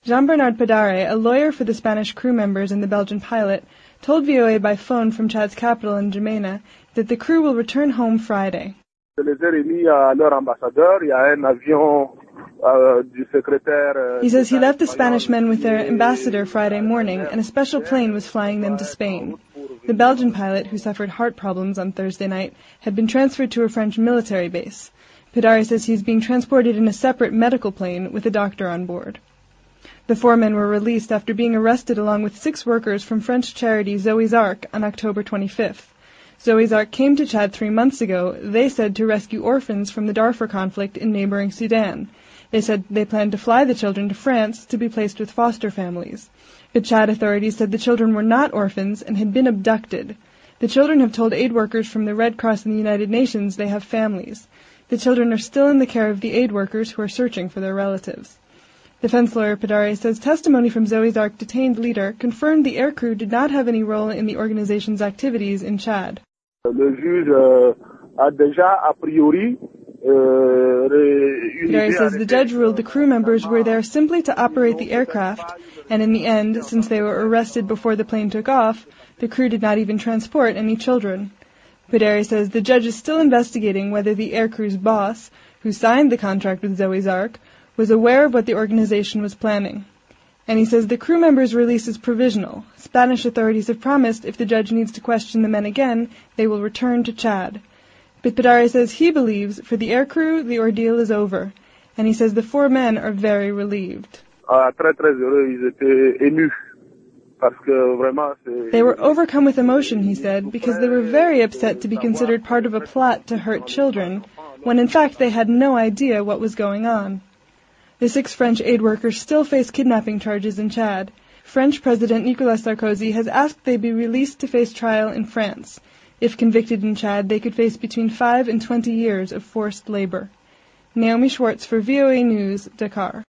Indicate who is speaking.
Speaker 1: Jean-Bernard Pedare, a lawyer for the Spanish crew members and the Belgian pilot, told VOA by phone from Chad's capital in N'Djamena that the crew will return home Friday. He says he left the Spanish men with their ambassador Friday morning, and a special plane was flying them to Spain. The Belgian pilot, who suffered heart problems on Thursday night, had been transferred to a French military base. Pedare says he is being transported in a separate medical plane with a doctor on board. The 4 men were released after being arrested along with 6 workers from French charity Zoe's Ark on October 25th. Zoe's Ark came to Chad 3 months ago, they said, to rescue orphans from the Darfur conflict in neighboring Sudan. They said they planned to fly the children to France to be placed with foster families. But Chad authorities said the children were not orphans and had been abducted. The children have told aid workers from the Red Cross and the United Nations they have families. The children are still in the care of the aid workers who are searching for their relatives. Defense lawyer Pedare says testimony from Zoe's Ark detained leader confirmed the aircrew did not have any role in the organization's activities in Chad.
Speaker 2: Pedare
Speaker 1: says the judge ruled the crew members were there simply to operate the aircraft, and in the end, since they were arrested before the plane took off, the crew did not even transport any children. Pedare says the judge is still investigating whether the aircrew's boss, who signed the contract with Zoe's Ark, was aware of what the organization was planning. And he says the crew members' release is provisional. Spanish authorities have promised if the judge needs to question the men again, they will return to Chad. But Pedare says he believes for the aircrew the ordeal is over, and he says the 4 men are very relieved. They were overcome with emotion, he said, because they were very upset to be considered part of a plot to hurt children, when in fact they had no idea what was going on. The 6 French aid workers still face kidnapping charges in Chad. French President Nicolas Sarkozy has asked they be released to face trial in France. If convicted in Chad, they could face between 5 and 20 years of forced labor. Naomi Schwartz for VOA News, Dakar.